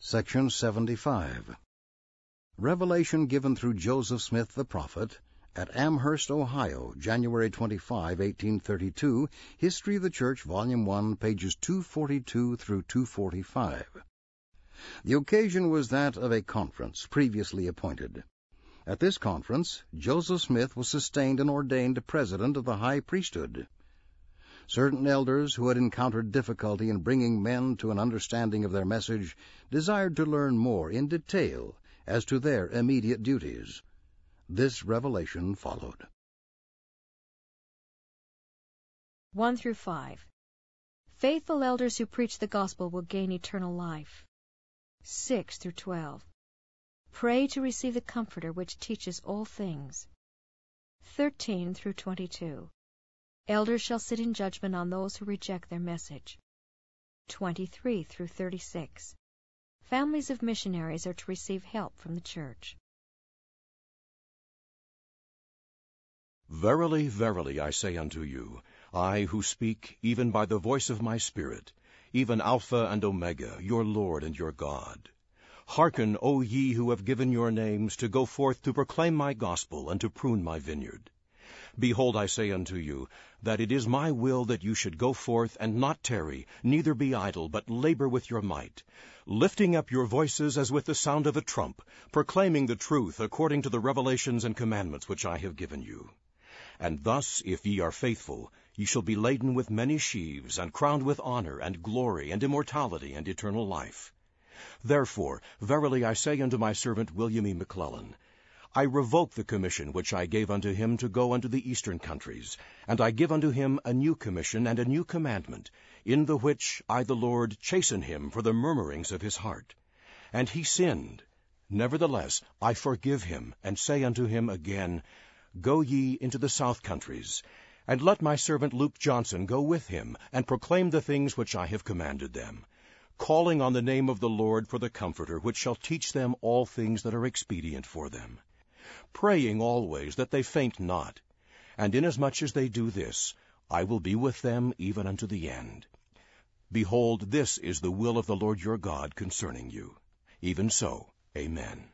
Section 75. Revelation given through Joseph Smith the prophet at Amherst, Ohio, January 25, 1832, History of the Church, Volume 1, pages 242 through 245. The occasion was that of a conference previously appointed. At this conference, Joseph Smith was sustained and ordained president of the high priesthood. Certain elders who had encountered difficulty in bringing men to an understanding of their message desired to learn more in detail as to their immediate duties. This revelation followed. 1 through 5. Faithful elders who preach the gospel will gain eternal life. 6 through 12. Pray to receive the Comforter which teaches all things. 13 through 22. Elders shall sit in judgment on those who reject their message. 23 through 36. Families of missionaries are to receive help from the church. Verily, verily, I say unto you, I who speak, even by the voice of my Spirit, even Alpha and Omega, your Lord and your God. Hearken, O ye who have given your names, to go forth to proclaim my gospel, and to prune my vineyard. Behold, I say unto you, that it is my will that you should go forth, and not tarry, neither be idle, but labor with your might, lifting up your voices as with the sound of a trump, proclaiming the truth according to the revelations and commandments which I have given you. And thus, if ye are faithful, ye shall be laden with many sheaves, and crowned with honor, and glory, and immortality, and eternal life. Therefore, verily I say unto my servant William E. McClellan, I revoke the commission which I gave unto him to go unto the eastern countries, and I give unto him a new commission and a new commandment, in the which I the Lord chasten him for the murmurings of his heart. And he sinned. Nevertheless, I forgive him, and say unto him again, Go ye into the south countries, and let my servant Luke Johnson go with him, and proclaim the things which I have commanded them, calling on the name of the Lord for the Comforter, which shall teach them all things that are expedient for them, praying always that they faint not. And inasmuch as they do this, I will be with them even unto the end. Behold, this is the will of the Lord your God concerning you. Even so, Amen.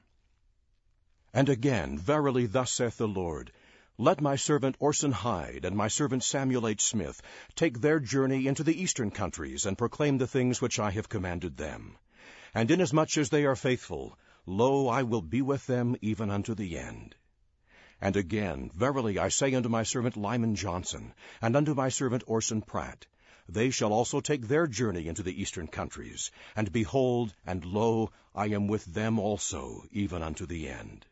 And again, verily thus saith the Lord, Let my servant Orson Hyde and my servant Samuel H. Smith take their journey into the eastern countries, and proclaim the things which I have commanded them. And inasmuch as they are faithful, lo, I will be with them even unto the end. And again, verily I say unto my servant Lyman Johnson, and unto my servant Orson Pratt, they shall also take their journey into the eastern countries, and behold, and lo, I am with them also, even unto the end.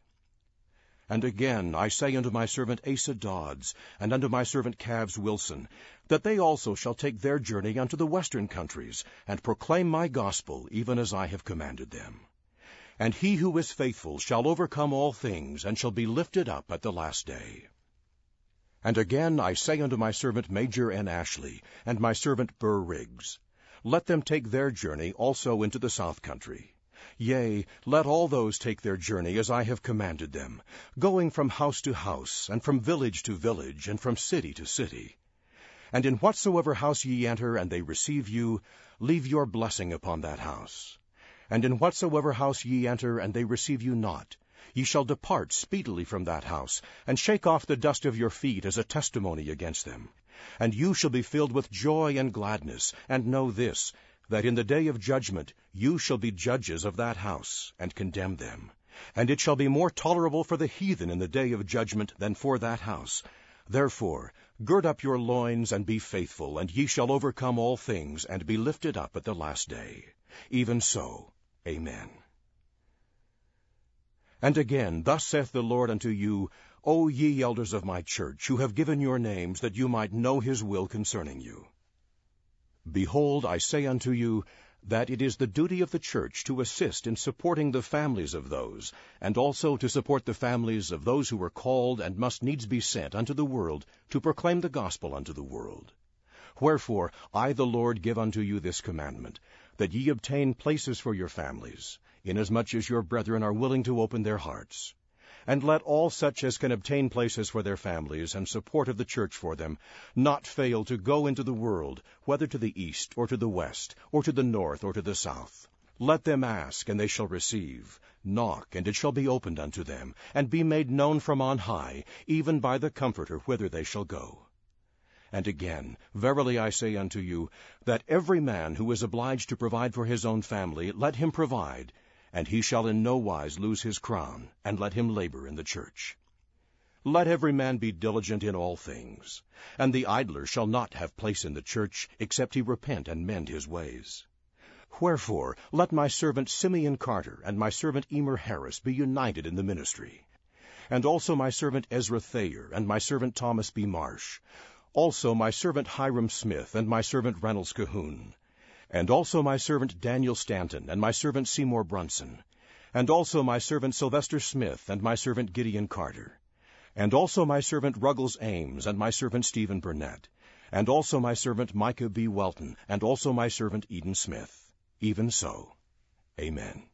And again I say unto my servant Asa Dodds, and unto my servant Cavs Wilson, that they also shall take their journey unto the western countries, and proclaim my gospel, even as I have commanded them. And he who is faithful shall overcome all things, and shall be lifted up at the last day. And again I say unto my servant Major N. Ashley, and my servant Burr Riggs, Let them take their journey also into the south country. Yea, let all those take their journey as I have commanded them, going from house to house, and from village to village, and from city to city. And in whatsoever house ye enter, and they receive you, leave your blessing upon that house. And in whatsoever house ye enter, and they receive you not, ye shall depart speedily from that house, and shake off the dust of your feet as a testimony against them. And you shall be filled with joy and gladness, and know this, that in the day of judgment you shall be judges of that house, and condemn them. And it shall be more tolerable for the heathen in the day of judgment than for that house. Therefore, gird up your loins, and be faithful, and ye shall overcome all things, and be lifted up at the last day. Even so, Amen. And again, thus saith the Lord unto you, O ye elders of my church, who have given your names, that you might know his will concerning you. Behold, I say unto you, that it is the duty of the church to assist in supporting the families of those, and also to support the families of those who are called and must needs be sent unto the world to proclaim the gospel unto the world. Wherefore I the Lord give unto you this commandment, that ye obtain places for your families, inasmuch as your brethren are willing to open their hearts. And let all such as can obtain places for their families and support of the church for them not fail to go into the world, whether to the east or to the west, or to the north or to the south. Let them ask, and they shall receive. Knock, and it shall be opened unto them, and be made known from on high, even by the Comforter, whither they shall go. And again, verily I say unto you, that every man who is obliged to provide for his own family, let him provide, and he shall in no wise lose his crown, and let him labor in the church. Let every man be diligent in all things, and the idler shall not have place in the church, except he repent and mend his ways. Wherefore, let my servant Simeon Carter and my servant Emer Harris be united in the ministry, and also my servant Ezra Thayer and my servant Thomas B. Marsh, also my servant Hiram Smith and my servant Reynolds Cahoon, and also my servant Daniel Stanton and my servant Seymour Brunson, and also my servant Sylvester Smith and my servant Gideon Carter, and also my servant Ruggles Ames and my servant Stephen Burnett, and also my servant Micah B. Welton, and also my servant Eden Smith. Even so. Amen.